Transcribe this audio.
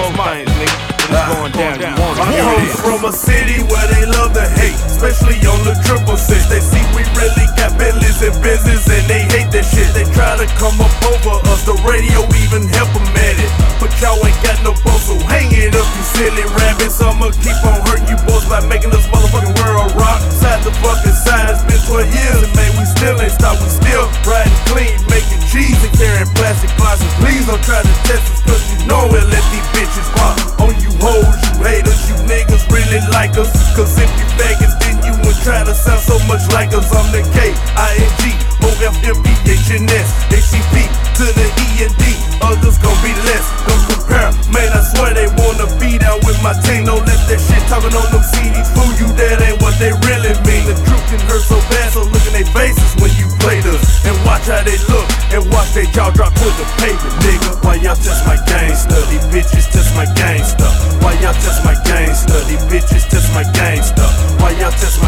know things, nigga. It's going down. You want it. I come from a city where they love to hate, especially on the 666. They see we really got Bentleys and Benzes, and they hate that shit. They try to come up over us, the radio even help them at it. But y'all ain't got no bones, so hang it up, you silly rabbits. I'ma keep on hurting you boys by making this motherfucking world rock. Side to fucking side, it's been 12 years, and man, we still ain't stopped. We still riding clean, making cheese and carrying plastic boxes. Please don't try to test us, cause you know we'll let these bitches pop. On you hoes, you haters, you niggas really like us. Cause if you faggots, then you would try to sound so much like us. I'm the K-I-N-G-O-F-M-P-H-N-S H-E-P to the E-N-D, others gon' be less. Don't compare, man, I swear they wanna be down with my team. Don't let that shit talking on them CDs fool you, that ain't what they really mean. The truth can hurt so bad, so look in their faces when you play this. And watch how they look, and watch their jaw drop to the pavement, nigga. Why y'all test my gangsta? These bitches test my gangsta. Why y'all test my gangsta? These bitches test my gangsta. Why y'all test